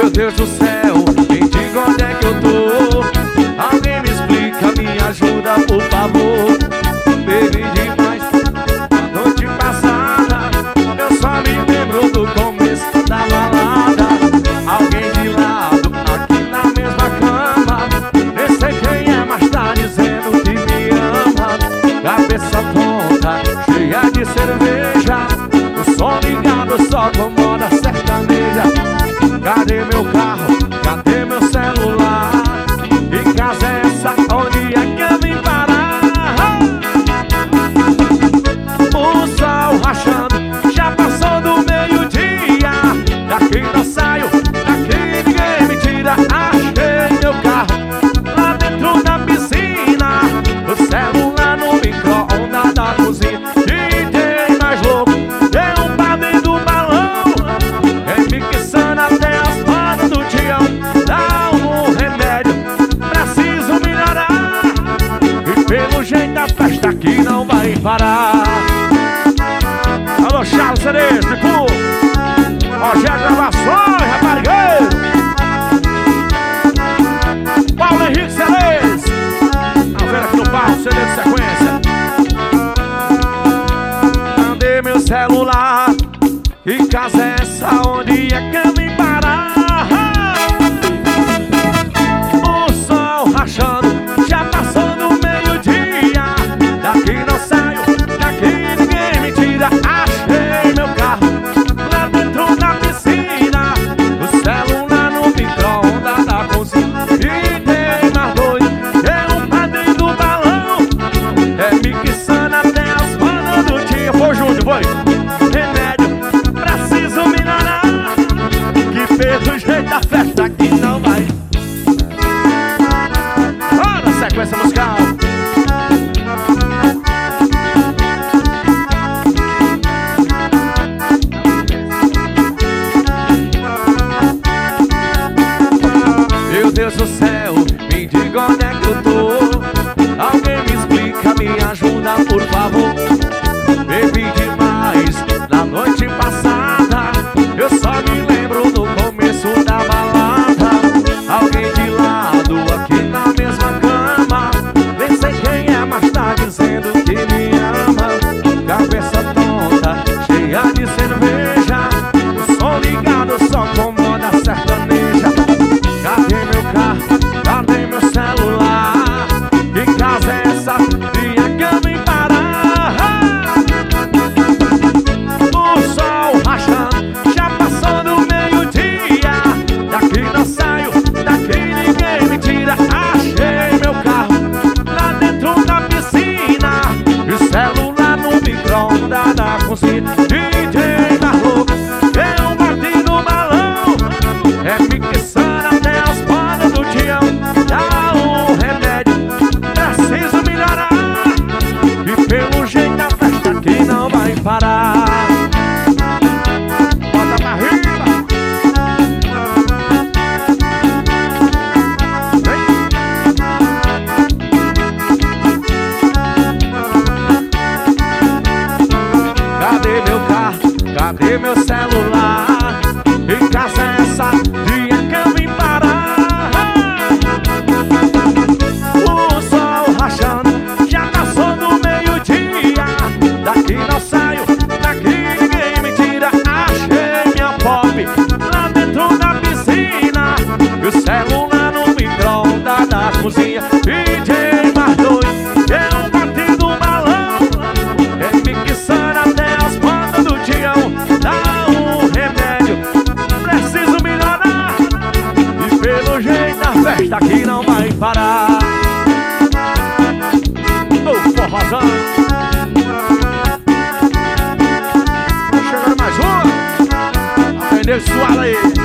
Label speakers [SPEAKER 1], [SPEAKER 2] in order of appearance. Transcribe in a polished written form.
[SPEAKER 1] Meu Deus do céu, me diga onde é que eu tô. Alguém me explica, me ajuda, por favor. Bebi demais a noite passada, eu só me lembro do começo da balada. Alguém de lado, aqui na mesma cama, nem sei quem é, mas tá dizendo que me ama. Cabeça tonta, cheia de cerveja, o som ligado só com moda sertaneja. Cadê meu carro? Cadê meu celular? Que casa é essa? Onde é que eu vim parar? O sol rachando, já passou do meio-dia. Daqui não saio, daqui ninguém me tira. Achei meu carro lá dentro da piscina, o celular no micro-ondas da cozinha. DJ mais louco, deu um pá dentro do balão, remixando até as fotos do Tião. Dá um remédio, preciso melhorar, e pelo jeito a festa aqui não vai parar. Alô, Charles Cerezo, Picu, Rogério Gravações, raparigueiro, Paulo Henrique Cerezo. A ver aqui no palco, CD de sequência. Cadê meu celular? Que casa é essa? Onde é que eu vim parar? O sol rachando, já passou do meio-dia. Daqui não saio, daqui ninguém me tira. Achei meu carro lá dentro da piscina, o celular no micro-ondas da cozinha. E tem mais dois, tem um pá dentro do balão, remixando até as bandas do dia. Foi, Júnior, foi. Remédio, preciso melhorar, que pelo jeito a festa aqui não vai. Olha a sequência musical. Meu Deus do céu, me diga onde é que eu tô. Alguém me explica, me ajuda, por favor. Bebi demais na noite passada, eu só me lembro do começo da balada. Alguém de lado, aqui na mesma cama, nem sei quem é, mas tá dizendo que me ama. Cabeça tonta, cheia de cerveja, o som ligado só com moda sertaneja. Cadê meu carro? Cadê meu celular? Que casa é essa? E é que eu vim parar? O sol rachando, já passou do meio-dia. Daqui não saio, daqui ninguém me tira. Achei meu carro lá dentro da piscina, e o celular no micro-ondas da cozinha. DJ mais louco, eu bati no balão, remixando até as bandas do Tião. Dá um remédio, preciso melhorar, e pelo jeito a festa aqui não vai parar. Bota pra riba. Vem. Cadê meu carro? Cadê meu celular? Que casa é essa? Dia que eu vim parar? O sol rachando, já passou do meio-dia. Daqui não saio, daqui ninguém me tira. Achei minha pop lá dentro da piscina, e o celular no micro-ondas da cozinha. DJ mais dois, eu bati no balão, remixando até as bandas do Tião. Dá um remédio, preciso melhorar, e pelo jeito a festa aqui não vai parar. Ô, forrozão. Chegando mais uma, aprendeu suado aí.